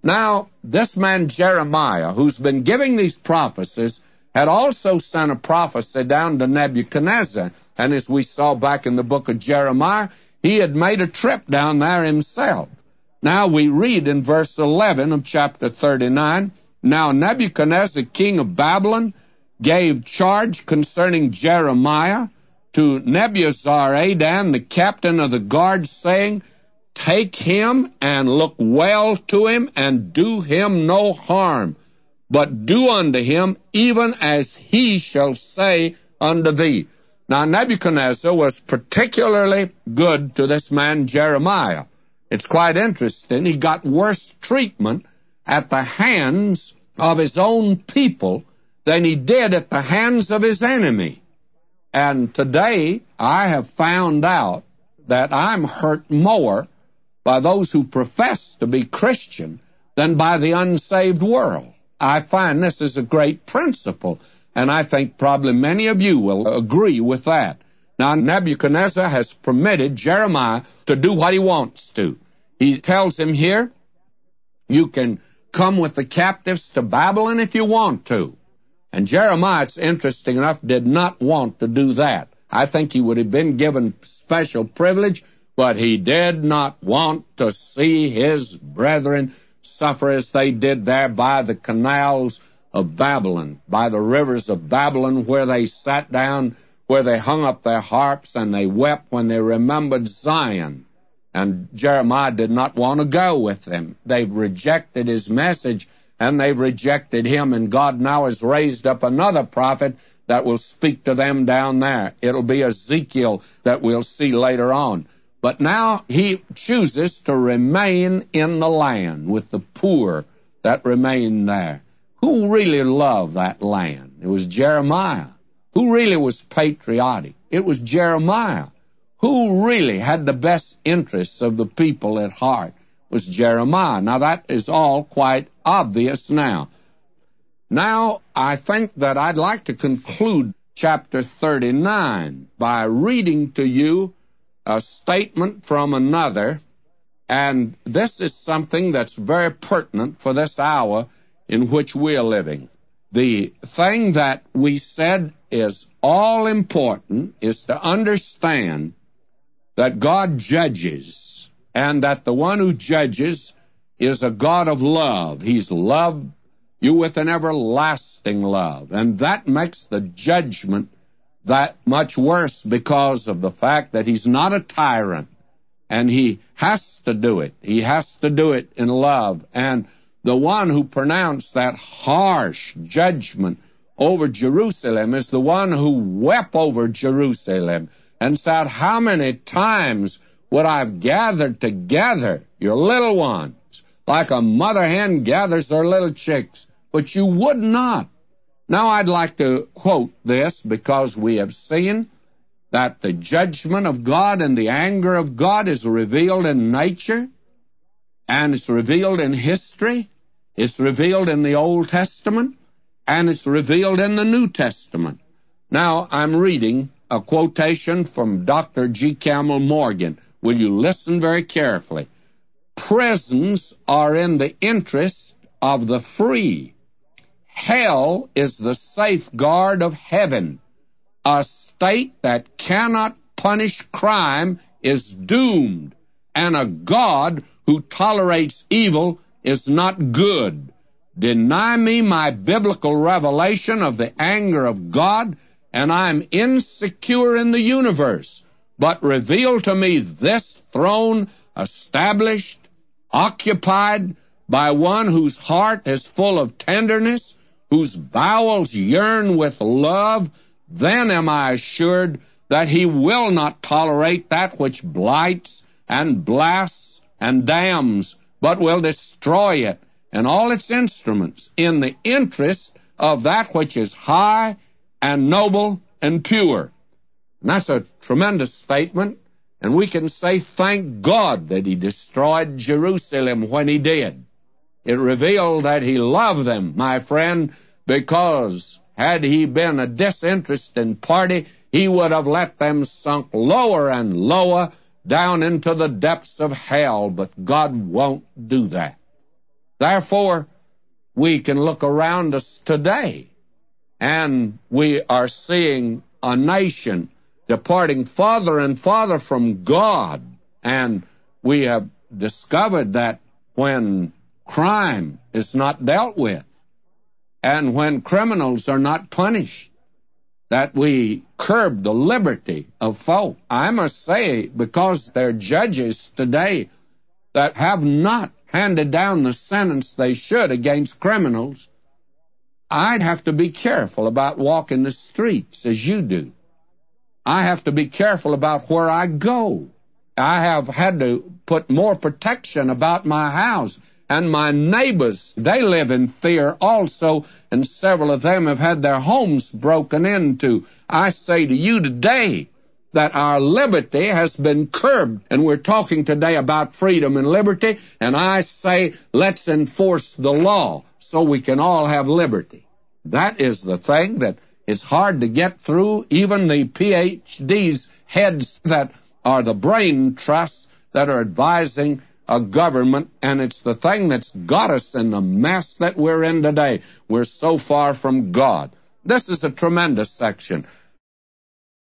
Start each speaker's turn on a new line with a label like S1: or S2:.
S1: Now, this man Jeremiah, who's been giving these prophecies, had also sent a prophecy down to Nebuchadnezzar. And as we saw back in the book of Jeremiah, he had made a trip down there himself. Now we read in verse 11 of chapter 39, Now Nebuchadnezzar, king of Babylon, gave charge concerning Jeremiah to Nebuzaradan, the captain of the guard, saying, Take him and look well to him, and do him no harm, but do unto him even as he shall say unto thee. Now Nebuchadnezzar was particularly good to this man Jeremiah. It's quite interesting. He got worse treatment at the hands of his own people than he did at the hands of his enemy. And today I have found out that I'm hurt more by those who profess to be Christian than by the unsaved world. I find this is a great principle, and I think probably many of you will agree with that. Now, Nebuchadnezzar has permitted Jeremiah to do what he wants to. He tells him here, you can come with the captives to Babylon if you want to. And Jeremiah, it's interesting enough, did not want to do that. I think he would have been given special privilege, but he did not want to see his brethren suffer as they did there by the canals of Babylon, by the rivers of Babylon, where they sat down, where they hung up their harps, and they wept when they remembered Zion. And Jeremiah did not want to go with them. They've rejected his message, and they've rejected him, and God now has raised up another prophet that will speak to them down there. It'll be Ezekiel that we'll see later on. But now he chooses to remain in the land with the poor that remain there. Who really loved that land? It was Jeremiah. Who really was patriotic? It was Jeremiah. Who really had the best interests of the people at heart? It was Jeremiah. Now that is all quite obvious now. Now I think that I'd like to conclude chapter 39 by reading to you a statement from another, and this is something that's very pertinent for this hour in which we're living. The thing that we said is all important is to understand that God judges, and that the one who judges is a God of love. He's loved you with an everlasting love, and that makes the judgment that much worse because of the fact that he's not a tyrant, and he has to do it. He has to do it in love. And the one who pronounced that harsh judgment over Jerusalem is the one who wept over Jerusalem and said, how many times would I have gathered together your little ones, like a mother hen gathers her little chicks, but you would not. Now I'd like to quote this because we have seen that the judgment of God and the anger of God is revealed in nature, and it's revealed in history, it's revealed in the Old Testament, and it's revealed in the New Testament. Now I'm reading a quotation from Dr. G. Campbell Morgan. Will you listen very carefully? Prisons are in the interest of the free. Hell is the safeguard of heaven. A state that cannot punish crime is doomed, and a God who tolerates evil is not good. Deny me my biblical revelation of the anger of God, and I'm insecure in the universe. But reveal to me this throne established, occupied by one whose heart is full of tenderness, whose bowels yearn with love, then am I assured that he will not tolerate that which blights and blasts and damns, but will destroy it and all its instruments in the interest of that which is high and noble and pure. And that's a tremendous statement, and we can say thank God that he destroyed Jerusalem when he did. It revealed that he loved them, my friend, because had he been a disinterested party, he would have let them sunk lower and lower down into the depths of hell, but God won't do that. Therefore, we can look around us today, and we are seeing a nation departing farther and farther from God. And we have discovered that when crime is not dealt with, and when criminals are not punished, that we curb the liberty of folk. I must say, because there are judges today that have not handed down the sentence they should against criminals, I'd have to be careful about walking the streets as you do. I have to be careful about where I go. I have had to put more protection about my house. And my neighbors, they live in fear also, and several of them have had their homes broken into. I say to you today that our liberty has been curbed, and we're talking today about freedom and liberty, and I say let's enforce the law so we can all have liberty. That is the thing that is hard to get through. Even the PhDs, heads that are the brain trusts that are advising a government, and it's the thing that's got us in the mess that we're in today. We're so far from God. This is a tremendous section.